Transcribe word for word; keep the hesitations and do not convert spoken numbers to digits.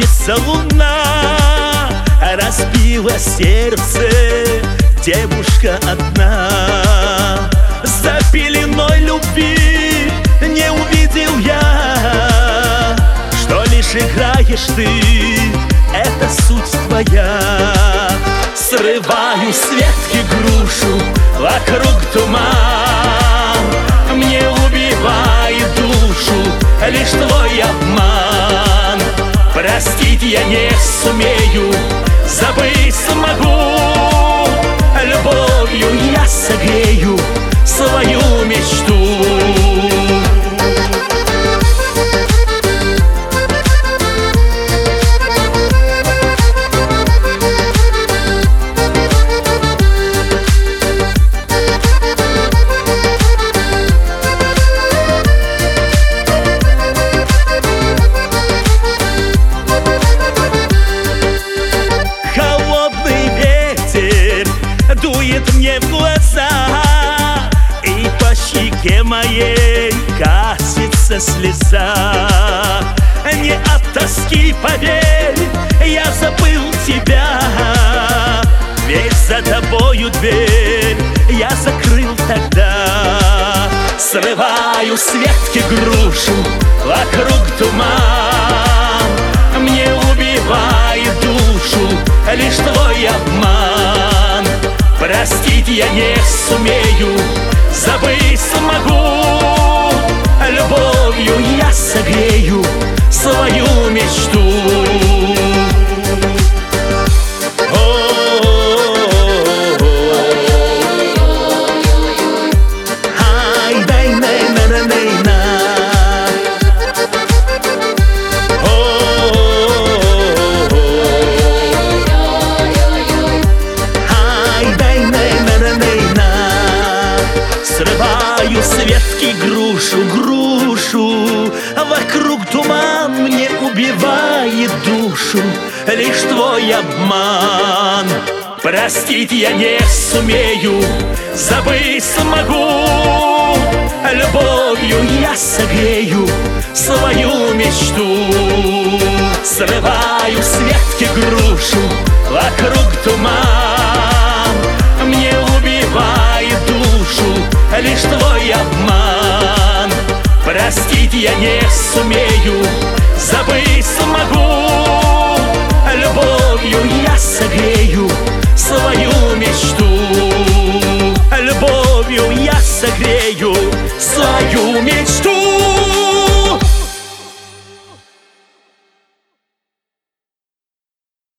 Светится луна, разбила сердце девушка одна. За пеленой любви не увидел я, что лишь играешь ты, это суть твоя. Срываю с ветки грушу, вокруг туман, мне убивает душу лишь твой обман. Простить я не сумею, забыть смогу, любовью я согрею свою мечту. Дует мне в глаза, и по щеке моей катится слеза. Не от тоски, поверь, я забыл тебя, ведь за тобою дверь я закрыл тогда. Срываю с ветки грушу, вокруг туман, мне убивает душу лишь твой обман. Простить я не сумею, забыть смогу, любовью я согрею свою мечту. Срываю с ветки грушу, грушу, вокруг туман, мне убивает душу лишь твой обман. Простить я не сумею, забыть смогу, любовью я согрею свою мечту. Срываю с ветки грушу, вокруг туман, мне убивает душу лишь твой обман. Простить я не сумею, забыть смогу, любовью я согрею свою мечту. Любовью я согрею свою мечту.